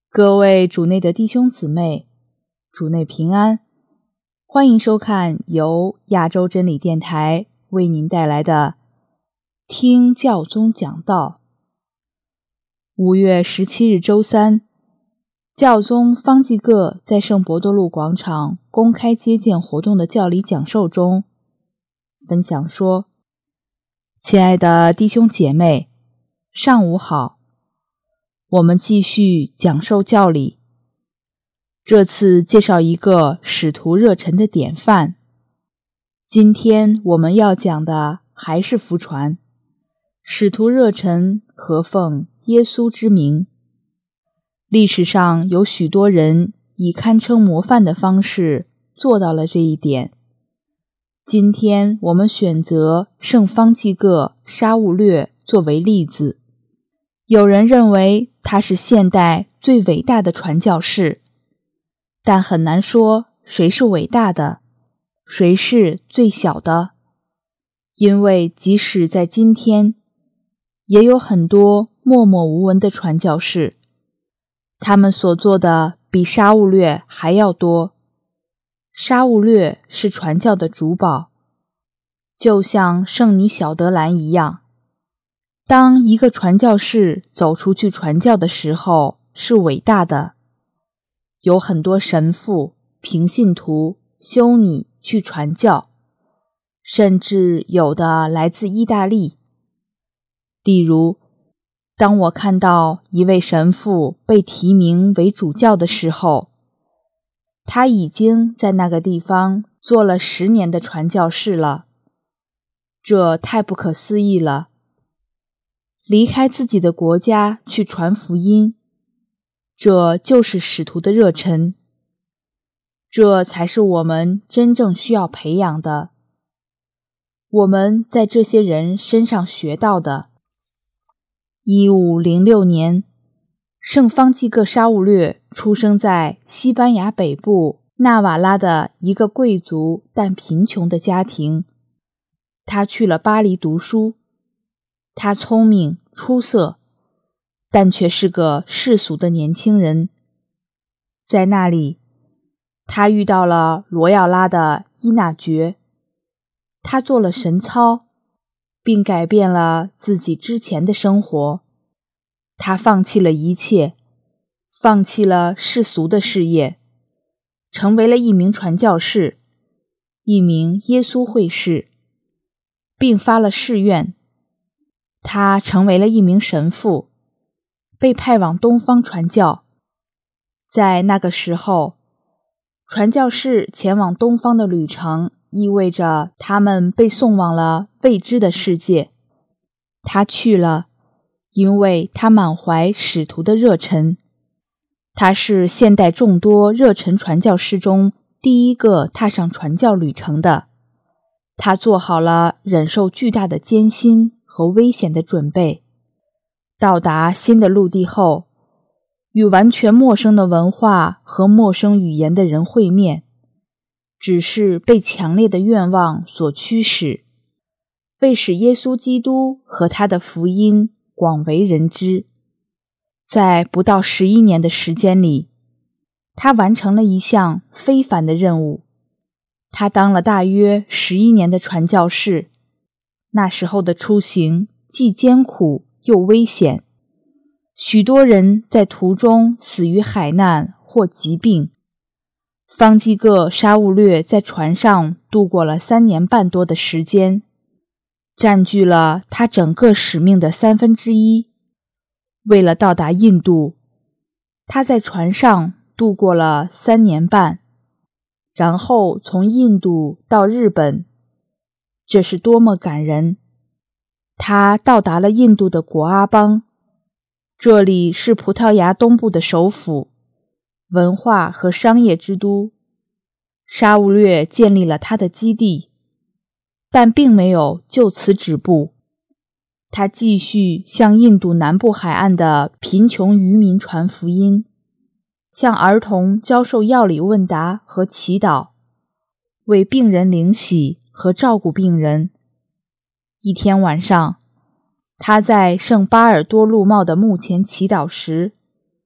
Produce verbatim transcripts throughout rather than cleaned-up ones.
各位主内的弟兄姊妹，主内平安，欢迎收看由亚洲真理电台为您带来的听教宗讲道。五月十七日周三，教宗方济各在圣伯多禄广场公开接见活动的教理讲授中分享说：亲爱的弟兄姐妹，上午好，我们继续讲授教理。这次介绍一个使徒热忱的典范。今天我们要讲的还是福传，使徒热忱和奉耶稣之名。历史上有许多人以堪称模范的方式做到了这一点。今天我们选择圣方济各沙勿略作为例子。有人认为他是现代最伟大的传教士，但很难说谁是伟大的，谁是最小的，因为即使在今天，也有很多默默无闻的传教士，他们所做的比沙勿略还要多。沙勿略是传教的主保，就像圣女小德兰一样。当一个传教士走出去传教的时候，是伟大的。有很多神父、平信徒、修女去传教，甚至有的来自意大利。例如，当我看到一位神父被提名为主教的时候，他已经在那个地方做了十年的传教士了。这太不可思议了。离开自己的国家去传福音，这就是使徒的热忱。这才是我们真正需要培养的。我们在这些人身上学到的。一五零六年，圣方济各沙勿略出生在西班牙北部纳瓦拉的一个贵族但贫穷的家庭。他去了巴黎读书。他聪明出色，但却是个世俗的年轻人。在那里，他遇到了罗耀拉的依纳爵，他做了神操，并改变了自己之前的生活。他放弃了一切，放弃了世俗的事业，成为了一名传教士，一名耶稣会士，并发了誓愿。他成为了一名神父，被派往东方传教。在那个时候，传教士前往东方的旅程意味着他们被送往了未知的世界。他去了，因为他满怀使徒的热忱。他是现代众多热忱传教士中第一个踏上传教旅程的。他做好了忍受巨大的艰辛和危险的准备。到达新的陆地后，与完全陌生的文化和陌生语言的人会面，只是被强烈的愿望所驱使，为使耶稣基督和他的福音广为人知。在不到十一年的时间里，他完成了一项非凡的任务。他当了大约十一年的传教士。那时候的出行既艰苦又危险，许多人在途中死于海难或疾病。方济各沙勿略在船上度过了三年半多的时间，占据了他整个使命的三分之一。为了到达印度，他在船上度过了三年半，然后从印度到日本。这是多么感人！他到达了印度的果阿邦，这里是葡萄牙东部的首府，文化和商业之都。沙勿略建立了他的基地，但并没有就此止步。他继续向印度南部海岸的贫穷渔民传福音，向儿童教授药理问答和祈祷，为病人灵洗和照顾病人。一天晚上，他在圣巴尔多禄茂的墓前祈祷时，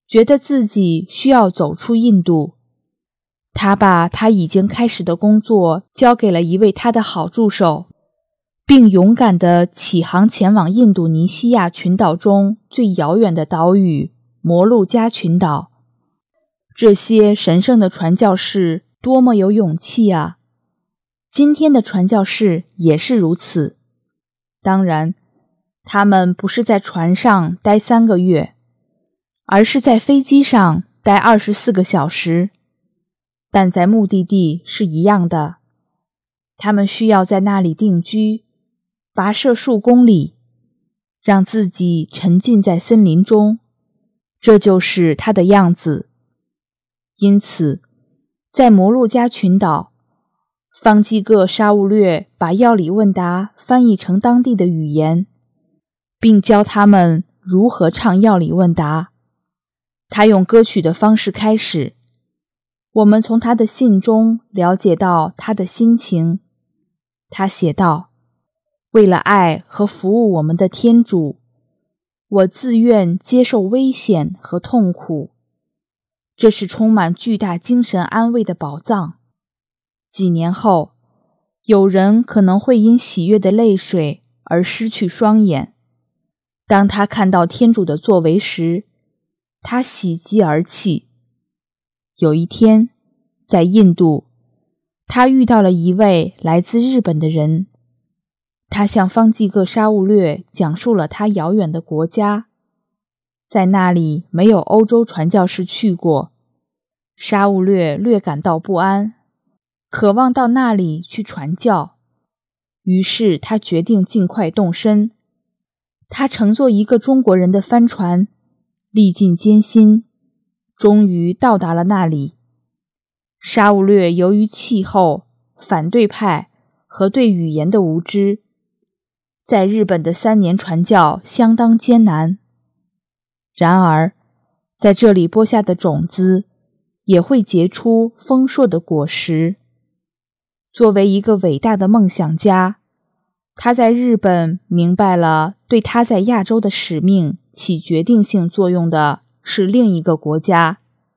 觉得自己需要走出印度。他把他已经开始的工作交给了一位他的好助手，并勇敢地起航前往印度尼西亚群岛中最遥远的岛屿摩鹿加群岛。这些神圣的传教士多么有勇气啊！今天的传教士也是如此。当然，他们不是在船上待三个月，而是在飞机上待二十四个小时，但在目的地是一样的。他们需要在那里定居，跋涉数公里，让自己沉浸在森林中，这就是他的样子。因此，在摩鹿加群岛，方济各沙勿略把药理问答翻译成当地的语言，并教他们如何唱药理问答。他用歌曲的方式开始，我们从他的信中了解到他的心情。他写道：为了爱和服务我们的天主，我自愿接受危险和痛苦，这是充满巨大精神安慰的宝藏。几年后，有人可能会因喜悦的泪水而失去双眼。当他看到天主的作为时，他喜极而泣。有一天，在印度，他遇到了一位来自日本的人。他向方济各沙勿略讲述了他遥远的国家，在那里没有欧洲传教士去过。沙勿略略感到不安，渴望到那里去传教，于是他决定尽快动身。他乘坐一个中国人的帆船，历尽艰辛，终于到达了那里。沙勿略由于气候、反对派和对语言的无知，在日本的三年传教相当艰难。然而，在这里播下的种子也会结出丰硕的果实。作为一个伟大的梦想家，他在日本明白了对他在亚洲的使命起决定性作用的是另一个国家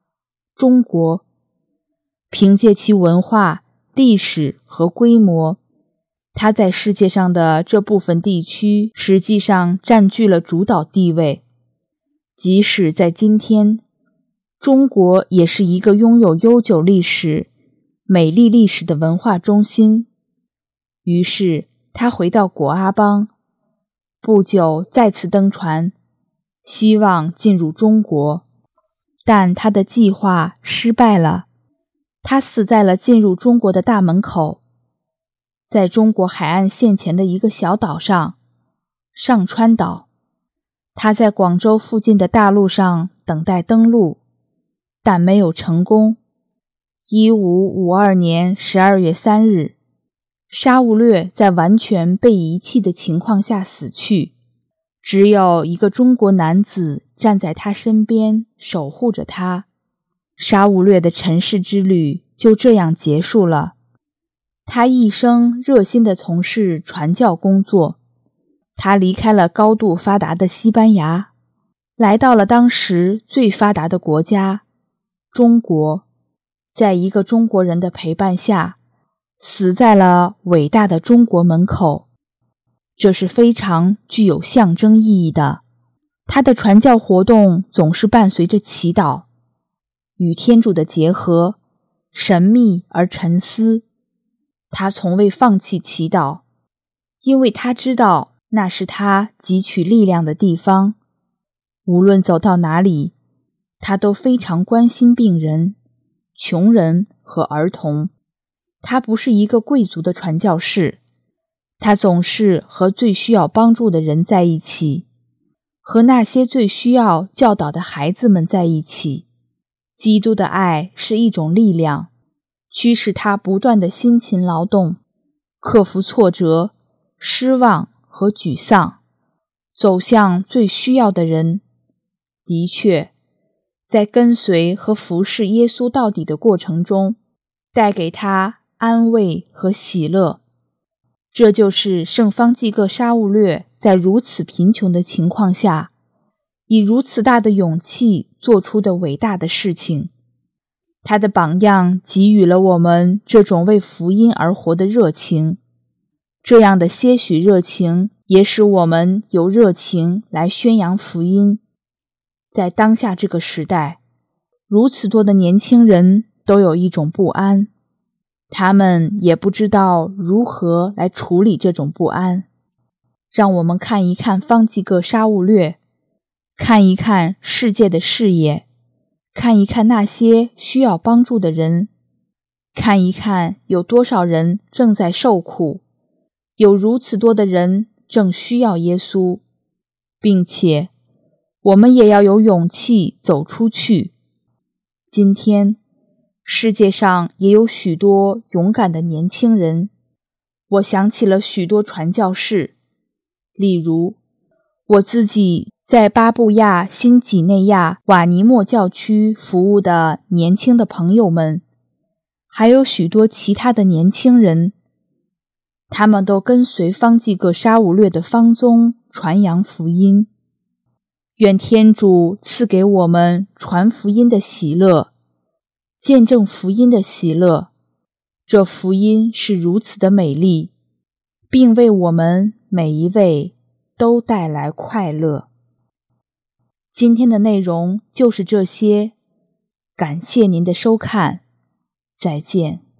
——中国。凭借其文化、历史和规模，他在世界上的这部分地区实际上占据了主导地位。即使在今天，中国也是一个拥有悠久历史、美丽历史的文化中心。于是他回到果阿邦，不久再次登船，希望进入中国，但他的计划失败了。他死在了进入中国的大门口，在中国海岸线前的一个小岛上，上川岛。他在广州附近的大陆上等待登陆，但没有成功。一五五二年十二月三日，沙勿略在完全被遗弃的情况下死去，只有一个中国男子站在他身边守护着他。沙勿略的尘世之旅就这样结束了。他一生热心地从事传教工作。他离开了高度发达的西班牙，来到了当时最发达的国家——中国，在一个中国人的陪伴下，死在了伟大的中国门口。这是非常具有象征意义的。他的传教活动总是伴随着祈祷，与天主的结合，神秘而沉思。他从未放弃祈祷，因为他知道那是他汲取力量的地方。无论走到哪里，他都非常关心病人、穷人和儿童。他不是一个贵族的传教士，他总是和最需要帮助的人在一起，和那些最需要教导的孩子们在一起。基督的爱是一种力量，驱使他不断地辛勤劳动，克服挫折、失望和沮丧，走向最需要的人。的确，在跟随和服侍耶稣到底的过程中，带给他安慰和喜乐。这就是圣方济各沙勿略在如此贫穷的情况下，以如此大的勇气做出的伟大的事情。他的榜样给予了我们这种为福音而活的热情，这样的些许热情也使我们有热情来宣扬福音。在当下这个时代，如此多的年轻人都有一种不安，他们也不知道如何来处理这种不安。让我们看一看方济各杀戮掠，看一看世界的视野，看一看那些需要帮助的人，看一看有多少人正在受苦，有如此多的人正需要耶稣，并且我们也要有勇气走出去。今天世界上也有许多勇敢的年轻人，我想起了许多传教士，例如我自己在巴布亚新几内亚瓦尼莫教区服务的年轻的朋友们，还有许多其他的年轻人，他们都跟随方济各杀戮掠的方宗传扬福音。愿天主赐给我们传福音的喜乐，见证福音的喜乐，这福音是如此的美丽，并为我们每一位都带来快乐。今天的内容就是这些，感谢您的收看，再见。